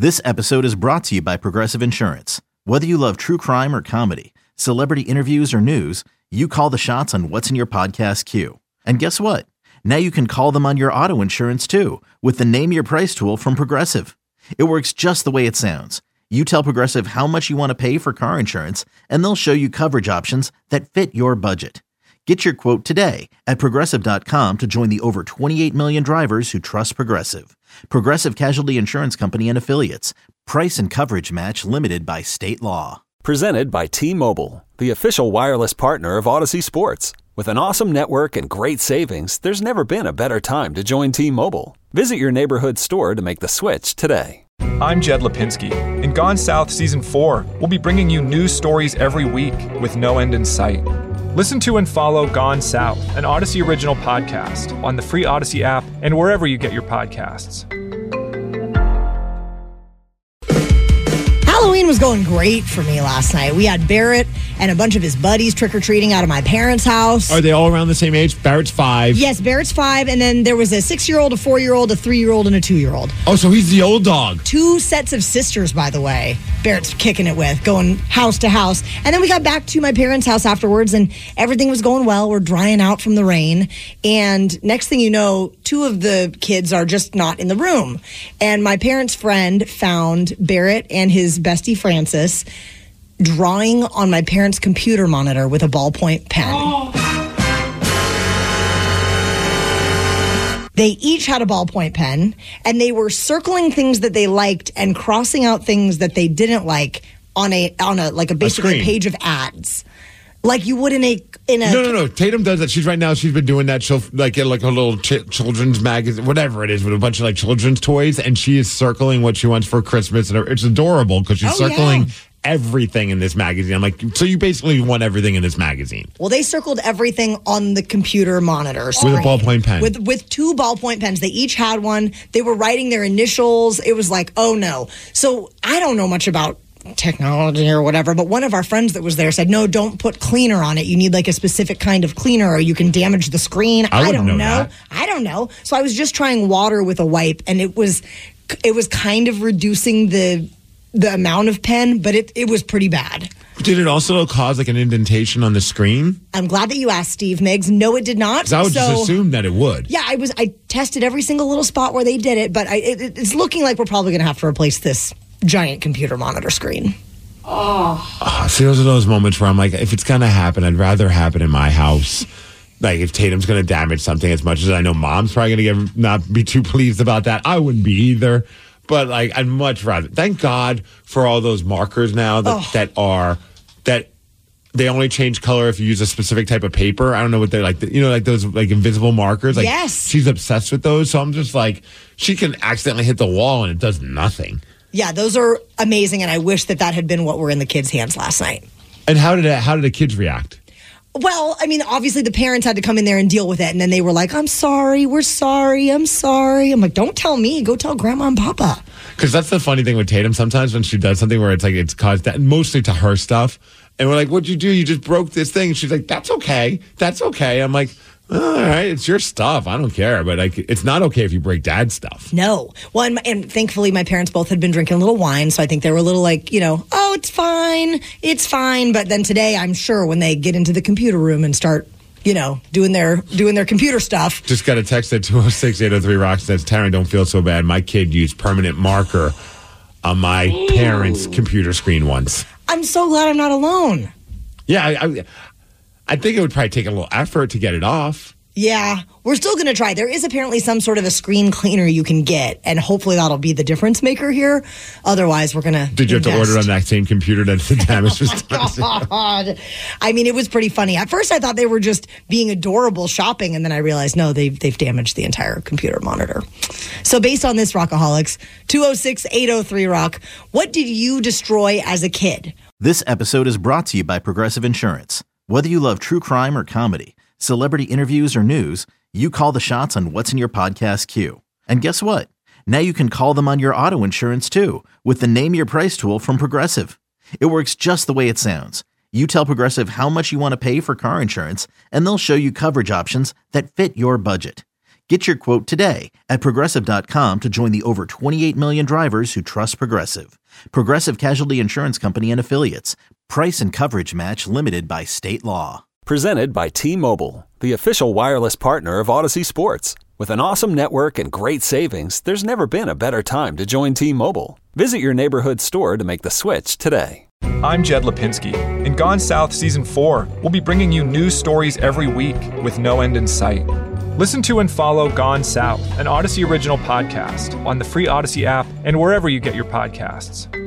This episode is brought to you by Progressive Insurance. Whether you love true crime or comedy, celebrity interviews or news, you call the shots on what's in your podcast queue. And guess what? Now you can call them on your auto insurance too with the Name Your Price tool from Progressive. It works just the way it sounds. You tell Progressive how much you want to pay for car insurance, and they'll show you coverage options that fit your budget. Get your quote today at Progressive.com to join the over 28 million drivers who trust Progressive. Progressive Casualty Insurance Company and Affiliates. Price and coverage match limited by state law. Presented by T-Mobile, the official wireless partner of Odyssey Sports. With an awesome network and great savings, there's never been a better time to join T-Mobile. Visit your neighborhood store to make the switch today. I'm Jed Lipinski. In Gone South Season 4, we'll be bringing you news stories every week with no end in sight. Listen to and follow Gone South, an Odyssey original podcast, on the free Odyssey app and wherever you get your podcasts. Halloween was going great for me last night. We had Barrett and a bunch of his buddies trick-or-treating out of my parents' house. Are they all around the same age? Barrett's 5. Yes, Barrett's 5, and then there was a 6-year-old, a 4-year-old, a 3-year-old, and a 2-year-old. Oh, so he's the old dog. 2 sets of sisters, by the way. Barrett's kicking it with, going house to house. And then we got back to my parents' house afterwards, and everything was going well. We're drying out from the rain. And next thing you know, 2 of the kids are just not in the room. And my parents' friend found Barrett and his bestie, Francis, drawing on my parents' computer monitor with a ballpoint pen. Oh. They each had a ballpoint pen, and they were circling things that they liked and crossing out things that they didn't like on a basically a page of ads, like you would in a. No. Tatum does that. She's been doing that. She'll like get like a little children's magazine, whatever it is, with a bunch of like children's toys, and she is circling what she wants for Christmas, and it's adorable because she's circling. Yeah. Everything in this magazine. I'm like, so you basically want everything in this magazine. Well, they circled everything on the computer monitors. With a ballpoint pen. With 2 ballpoint pens. They each had one. They were writing their initials. It was like, oh no. So I don't know much about technology or whatever, but one of our friends that was there said, no, don't put cleaner on it. You need like a specific kind of cleaner or you can damage the screen. I don't know. I don't know. So I was just trying water with a wipe, and it was kind of reducing the amount of pen, but it was pretty bad. Did it also cause like an indentation on the screen? I'm glad that you asked, Steve Miggs. No, it did not. I would just assume that it would. Yeah, I tested every single little spot where they did it, but it's looking like we're probably going to have to replace this giant computer monitor screen. See, those are those moments where I'm like, if it's going to happen, I'd rather happen in my house. Like, if Tatum's going to damage something, as much as I know Mom's probably going to not be too pleased about that, I wouldn't be either. But like, I'd much rather. Thank God for all those markers now that they only change color if you use a specific type of paper. I don't know what they're like. Like those like invisible markers. Like, yes, she's obsessed with those. So I'm just like, she can accidentally hit the wall and it does nothing. Yeah, those are amazing, and I wish that had been what were in the kids' hands last night. And how did the kids react? Well, I mean, obviously the parents had to come in there and deal with it, and then they were like, I'm sorry, we're sorry, I'm sorry. I'm like, don't tell me, go tell Grandma and Papa. Because that's the funny thing with Tatum. Sometimes when she does something where it's like it's caused that, mostly to her stuff, and we're like, what'd you do? You just broke this thing. And she's like, that's okay. I'm like, all right, it's your stuff. I don't care. But like, it's not okay if you break Dad's stuff. No. Well, and thankfully my parents both had been drinking a little wine, so I think they were a little like, oh, it's fine. But then today, I'm sure when they get into the computer room and start, doing their computer stuff. Just got a text at 206-803-ROCK says, Taryn, don't feel so bad. My kid used permanent marker on my parents' computer screen once. I'm so glad I'm not alone. Yeah, I think it would probably take a little effort to get it off. Yeah, we're still going to try. There is apparently some sort of a screen cleaner you can get, and hopefully that'll be the difference maker here. Otherwise, we're going to Did you have to order it on that same computer that the damage was done? Oh, God. I mean, it was pretty funny. At first, I thought they were just being adorable shopping, and then I realized, no, they've damaged the entire computer monitor. So based on this, Rockaholics, 206-803-ROCK, what did you destroy as a kid? This episode is brought to you by Progressive Insurance. Whether you love true crime or comedy, celebrity interviews or news, you call the shots on what's in your podcast queue. And guess what? Now you can call them on your auto insurance too with the Name Your Price tool from Progressive. It works just the way it sounds. You tell Progressive how much you want to pay for car insurance, and they'll show you coverage options that fit your budget. Get your quote today at Progressive.com to join the over 28 million drivers who trust Progressive. Progressive Casualty Insurance Company and Affiliates. Price and coverage match limited by state law. Presented by T-Mobile, the official wireless partner of Odyssey Sports. With an awesome network and great savings, there's never been a better time to join T-Mobile. Visit your neighborhood store to make the switch today. I'm Jed Lipinski. In Gone South Season 4, we'll be bringing you news stories every week with no end in sight. Listen to and follow Gone South, an Odyssey original podcast, on the free Odyssey app and wherever you get your podcasts.